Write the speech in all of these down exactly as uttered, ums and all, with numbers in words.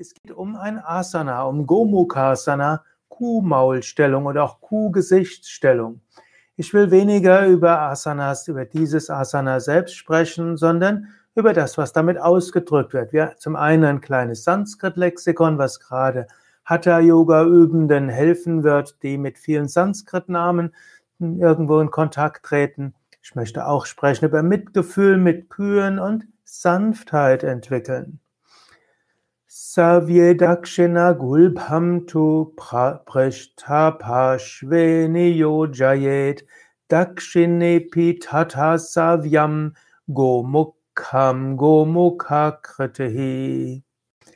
Es geht um ein Asana, um Gomukhasana, Kuhmaulstellung oder auch Kuhgesichtsstellung. Ich will weniger über Asanas, über dieses Asana selbst sprechen, sondern über das, was damit ausgedrückt wird. Wir zum einen ein kleines Sanskrit-Lexikon, was gerade Hatha-Yoga-Übenden helfen wird, die mit vielen Sanskrit-Namen irgendwo in Kontakt treten. Ich möchte auch sprechen über Mitgefühl mit Kühen und Sanftheit entwickeln. Savye dakshina gulbham tu prishtapashveni yojayet dakshinepi tata savyam gomukham gomukhakritihi.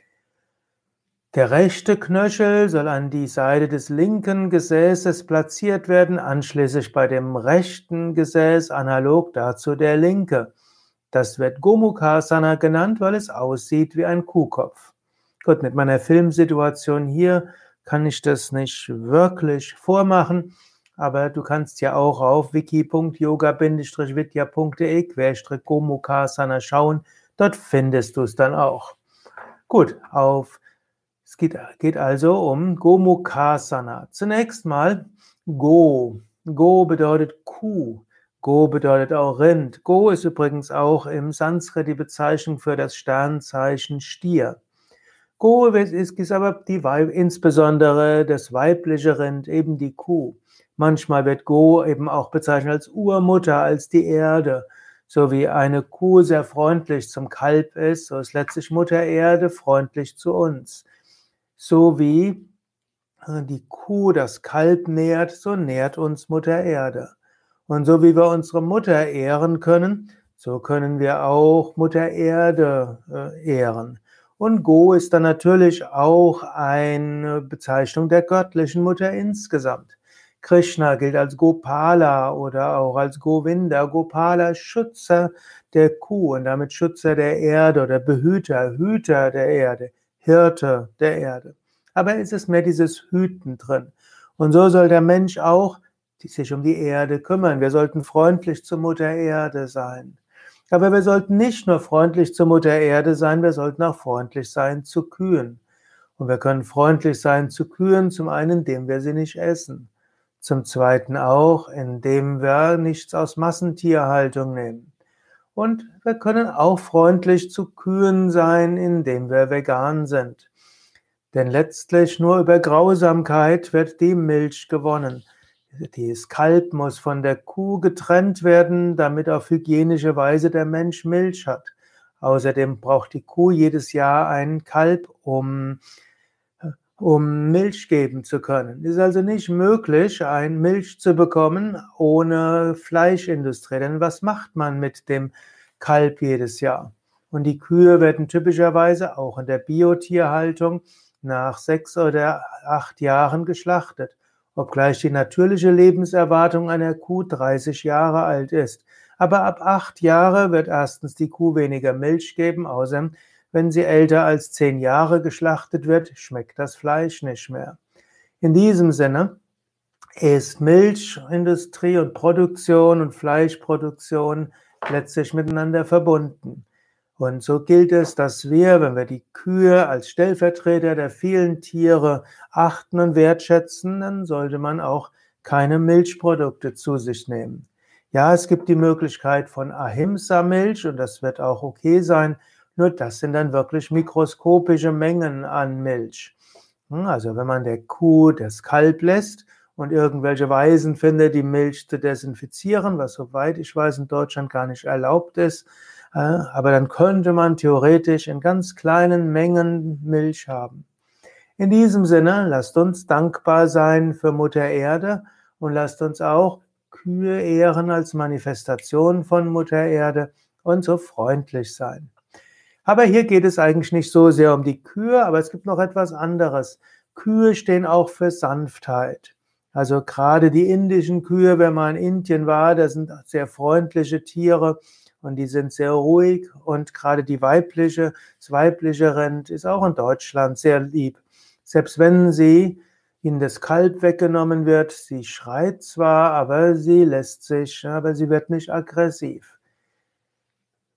Der rechte Knöchel soll an die Seite des linken Gesäßes platziert werden, anschließend bei dem rechten Gesäß analog dazu der linke. Das wird Gomukhasana genannt, weil es aussieht wie ein Kuhkopf. Gut, mit meiner Filmsituation hier kann ich das nicht wirklich vormachen, aber du kannst ja auch auf wiki punkt yoga vidya punkt de querstrich Gomukhasana schauen, dort findest du es dann auch. Gut, auf, es geht, geht also um Gomukhasana. Zunächst mal Go. Go bedeutet Kuh. Go bedeutet auch Rind. Go ist übrigens auch im Sanskrit die Bezeichnung für das Sternzeichen Stier. Go ist, ist aber die Weib, insbesondere das weibliche Rind, eben die Kuh. Manchmal wird Go eben auch bezeichnet als Urmutter, als die Erde. So wie eine Kuh sehr freundlich zum Kalb ist, so ist letztlich Mutter Erde freundlich zu uns. So wie die Kuh das Kalb nährt, so nährt uns Mutter Erde. Und so wie wir unsere Mutter ehren können, so können wir auch Mutter Erde äh, ehren. Und Go ist dann natürlich auch eine Bezeichnung der göttlichen Mutter insgesamt. Krishna gilt als Gopala oder auch als Govinda. Gopala, Schützer der Kuh und damit Schützer der Erde oder Behüter, Hüter der Erde, Hirte der Erde. Aber es ist mehr dieses Hüten drin. Und so soll der Mensch auch sich um die Erde kümmern. Wir sollten freundlich zur Mutter Erde sein. Aber wir sollten nicht nur freundlich zur Mutter Erde sein, wir sollten auch freundlich sein zu Kühen. Und wir können freundlich sein zu Kühen, zum einen, indem wir sie nicht essen. Zum zweiten auch, indem wir nichts aus Massentierhaltung nehmen. Und wir können auch freundlich zu Kühen sein, indem wir vegan sind. Denn letztlich nur über Grausamkeit wird die Milch gewonnen. Das Kalb muss von der Kuh getrennt werden, damit auf hygienische Weise der Mensch Milch hat. Außerdem braucht die Kuh jedes Jahr ein Kalb, um, um Milch geben zu können. Es ist also nicht möglich, ein Milch zu bekommen ohne Fleischindustrie. Denn was macht man mit dem Kalb jedes Jahr? Und die Kühe werden typischerweise auch in der Biotierhaltung nach sechs oder acht Jahren geschlachtet. Obgleich die natürliche Lebenserwartung einer Kuh dreißig Jahre alt ist. Aber ab acht Jahre wird erstens die Kuh weniger Milch geben, außerdem, wenn sie älter als zehn Jahre geschlachtet wird, schmeckt das Fleisch nicht mehr. In diesem Sinne ist Milchindustrie und Produktion und Fleischproduktion letztlich miteinander verbunden. Und so gilt es, dass wir, wenn wir die Kühe als Stellvertreter der vielen Tiere achten und wertschätzen, dann sollte man auch keine Milchprodukte zu sich nehmen. Ja, es gibt die Möglichkeit von Ahimsa-Milch und das wird auch okay sein, nur das sind dann wirklich mikroskopische Mengen an Milch. Also wenn man der Kuh das Kalb lässt und irgendwelche Weisen findet, die Milch zu desinfizieren, was soweit ich weiß in Deutschland gar nicht erlaubt ist, aber dann könnte man theoretisch in ganz kleinen Mengen Milch haben. In diesem Sinne, lasst uns dankbar sein für Mutter Erde und lasst uns auch Kühe ehren als Manifestation von Mutter Erde und so freundlich sein. Aber hier geht es eigentlich nicht so sehr um die Kühe, aber es gibt noch etwas anderes. Kühe stehen auch für Sanftheit. Also gerade die indischen Kühe, wenn man in Indien war, das sind sehr freundliche Tiere. Und die sind sehr ruhig und gerade die weibliche, das weibliche Rind ist auch in Deutschland sehr lieb. Selbst wenn sie ihnen das Kalb weggenommen wird, sie schreit zwar, aber sie lässt sich, aber sie wird nicht aggressiv.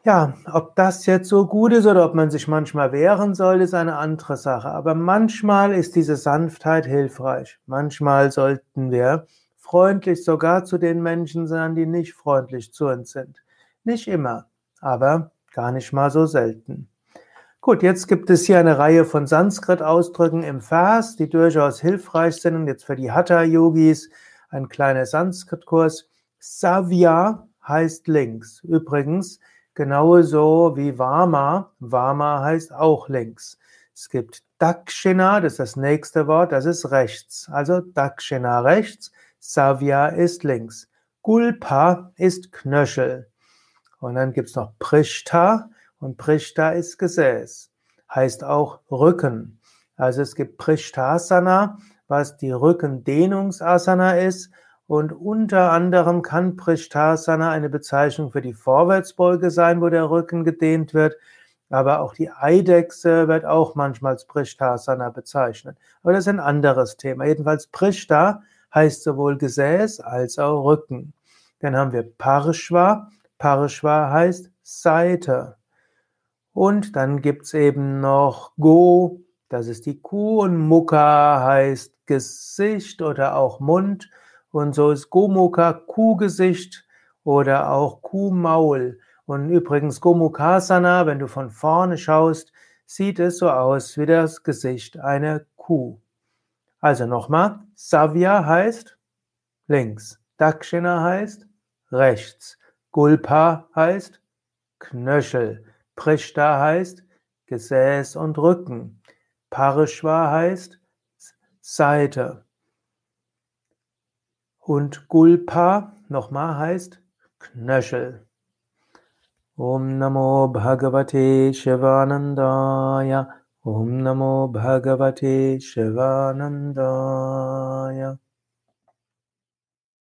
Ja, ob das jetzt so gut ist oder ob man sich manchmal wehren soll, ist eine andere Sache. Aber manchmal ist diese Sanftheit hilfreich. Manchmal sollten wir freundlich sogar zu den Menschen sein, die nicht freundlich zu uns sind. Nicht immer, aber gar nicht mal so selten. Gut, jetzt gibt es hier eine Reihe von Sanskrit-Ausdrücken im Vers, die durchaus hilfreich sind. Und jetzt für die Hatha-Yogis ein kleiner Sanskrit-Kurs. Savya heißt links. Übrigens, genauso wie Vama. Vama heißt auch links. Es gibt Dakshina, das ist das nächste Wort, das ist rechts. Also Dakshina rechts, Savya ist links. Gulpa ist Knöchel. Und dann gibt es noch Prishta und Prishta ist Gesäß. Heißt auch Rücken. Also es gibt Prishtasana, was die Rückendehnungsasana ist. Und unter anderem kann Prishtasana eine Bezeichnung für die Vorwärtsbeuge sein, wo der Rücken gedehnt wird. Aber auch die Eidechse wird auch manchmal als Prishtasana bezeichnet. Aber das ist ein anderes Thema. Jedenfalls Prishta heißt sowohl Gesäß als auch Rücken. Dann haben wir Parshva. Parshva heißt Seite. Und dann gibt's eben noch Go, das ist die Kuh, und Mukha heißt Gesicht oder auch Mund. Und so ist Gomukha Kuhgesicht oder auch Kuhmaul. Und übrigens Gomukhasana, wenn du von vorne schaust, sieht es so aus wie das Gesicht einer Kuh. Also nochmal, Savya heißt links, Dakshina heißt rechts, Gulpa heißt Knöchel, Prishta heißt Gesäß und Rücken, Parshva heißt Seite und Gulpa nochmal heißt Knöchel. Om Namo Bhagavate Shivanandaya. Om Namo Bhagavate Shivanandaya.